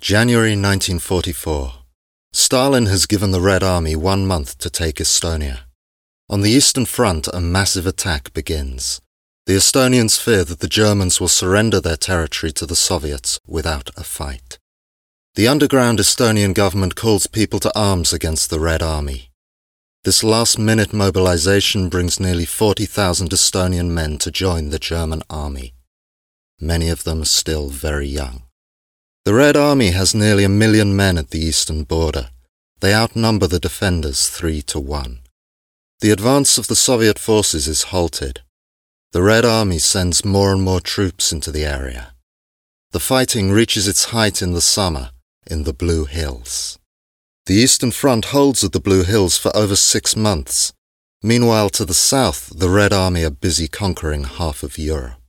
January 1944. Stalin has given the Red Army 1 month to take Estonia. On the Eastern Front, a massive attack begins. The Estonians fear that the Germans will surrender their territory to the Soviets without a fight. The underground Estonian government calls people to arms against the Red Army. This last-minute mobilization brings nearly 40,000 Estonian men to join the German army. Many of them are still very young. The Red Army has nearly 1 million men at the eastern border. They outnumber the defenders 3-1. The advance of the Soviet forces is halted. The Red Army sends more and more troops into the area. The fighting reaches its height in the summer in the Blue Hills. The Eastern Front holds at the Blue Hills for over 6 months. Meanwhile, to the south, the Red Army are busy conquering half of Europe.